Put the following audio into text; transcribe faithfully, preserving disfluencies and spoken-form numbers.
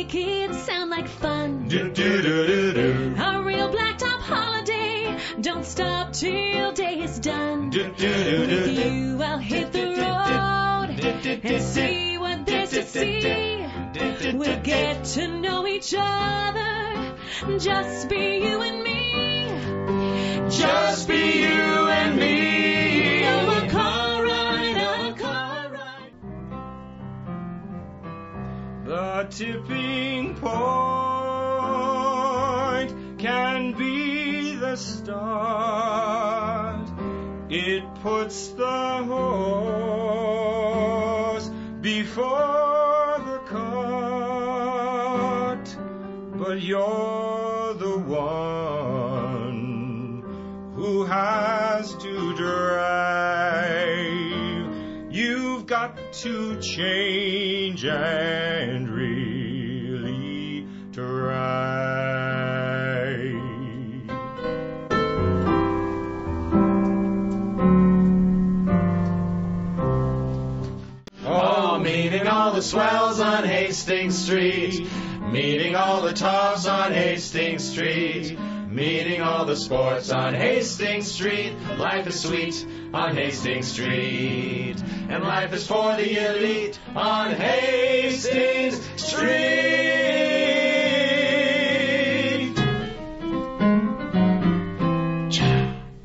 make it sound like fun. Do, do, do, do, do. A real blacktop holiday. Don't stop till day is done. Do, do, do, do, With do. you, I'll hit the road and see what there's to see. We'll get to know each other. Just be you and me. Just be you and me. On a car ride, on a car ride. The tipping point can be the start. It puts the horse before the cart. But you're the one who has to drive. You've got to change and really try. Oh, meeting all the swells on Hastings Street. Meeting all the toffs on Hastings Street. Meeting all the sports on Hastings Street. Life is sweet on Hastings Street. And life is for the elite on Hastings Street.